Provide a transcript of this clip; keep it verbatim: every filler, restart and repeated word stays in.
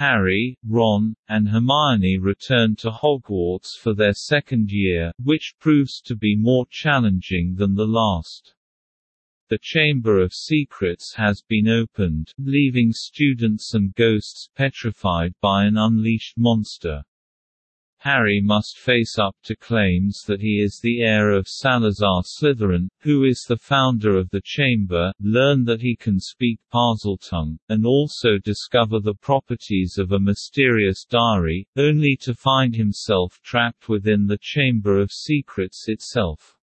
Harry, Ron, and Hermione return to Hogwarts for their second year, which proves to be more challenging than the last. The Chamber of Secrets has been opened, leaving students and ghosts petrified by an unleashed monster. Harry must face up to claims that he is the heir of Salazar Slytherin, who is the founder of the Chamber, learn that he can speak Parseltongue, and also discover the properties of a mysterious diary, only to find himself trapped within the Chamber of Secrets itself.